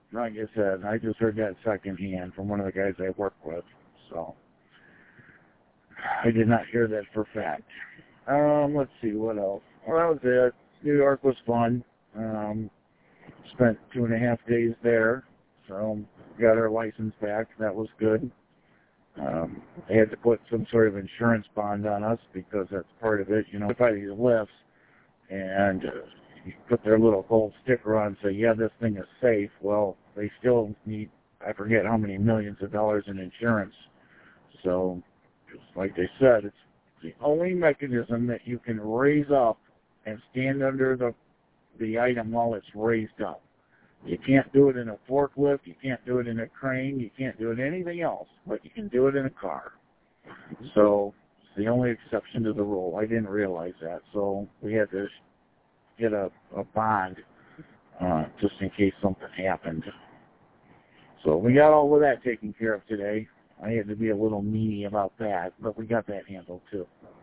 like I said, I just heard that secondhand from one of the guys I work with, so I did not hear that for fact. Let's see, what else? Well, that was it. New York was fun. Spent 2.5 days there, so got our license back. That was good. They had to put some sort of insurance bond on us because that's part of it. You know, if I these lifts and you put their little gold sticker on and say, yeah, this thing is safe, well, they still need, I forget how many millions of dollars in insurance. So, just like they said, it's the only mechanism that you can raise up and stand under the item while it's raised up. You can't do it in a forklift, you can't do it in a crane, you can't do it in anything else, but you can do it in a car. So, it's the only exception to the rule. I didn't realize that, so we had to get a bond just in case something happened. So we got all of that taken care of today. I had to be a little meanie about that, but we got that handled too.